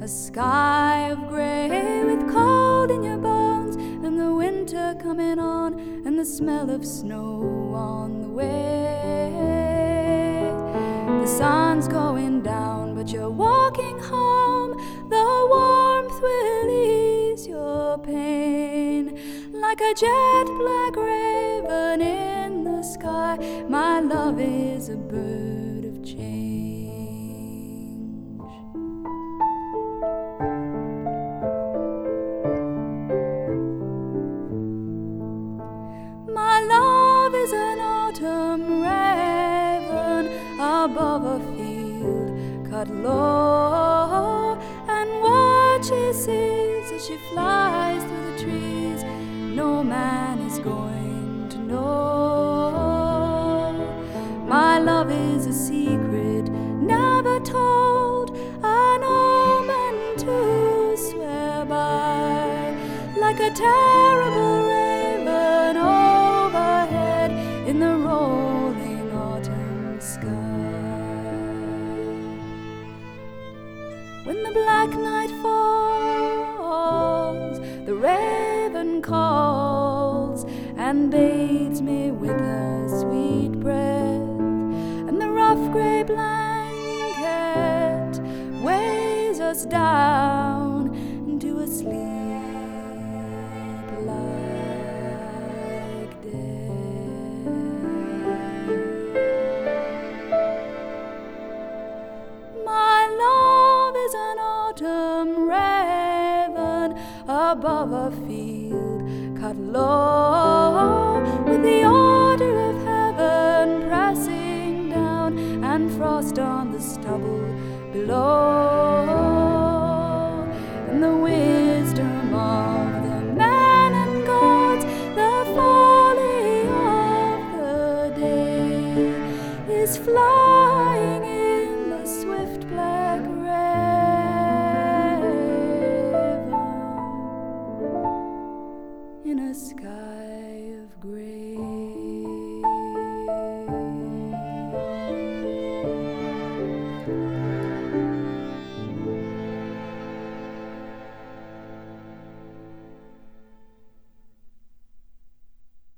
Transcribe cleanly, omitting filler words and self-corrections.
A sky of grey with cold in your bones, and the winter coming on, and the smell of snow on the way. The sun's going down, but you're walking home. The warmth will ease your pain. Like a jet black raven in the sky, my love is a bird of change. My love is an autumn raven above a field cut low, and what she sees as she flies through the trees, no man is going to know. My love is a secret never told, an omen to swear by, like a terrible raven overhead in the rolling autumn sky. When the black night falls, the raven calls and bathes me with her sweet breath, and the rough grey blanket weighs us down into a sleep like death. My love is an autumn raven above a field cut low, with the order of heaven pressing down, and frost on the stubble below, and the wisdom of the men and gods, the folly of the day, is flying in the swift black